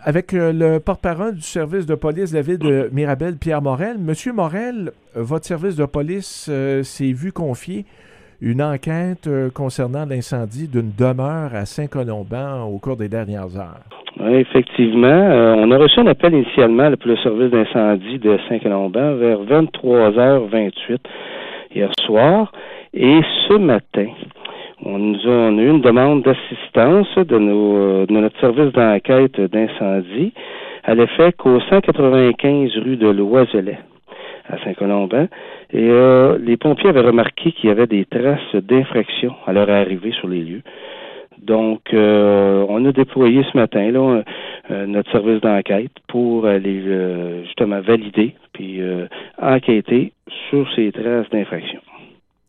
avec le porte-parole du service de police de la ville de Mirabel, Pierre Morel. Monsieur Morel, votre service de police s'est vu confier une enquête concernant l'incendie d'une demeure à Saint-Colomban au cours des dernières heures. Oui, effectivement. On a reçu un appel initialement pour le service d'incendie de Saint-Colomban vers 23h28 hier soir. Et ce matin, on a eu une demande d'assistance de notre service d'enquête d'incendie à l'effet qu'au 195 rue de l'Oiselet à Saint-Colomban. Et les pompiers avaient remarqué qu'il y avait des traces d'infraction à leur arrivée sur les lieux. Donc, on a déployé ce matin là notre service d'enquête pour aller justement valider puis enquêter sur ces traces d'infraction.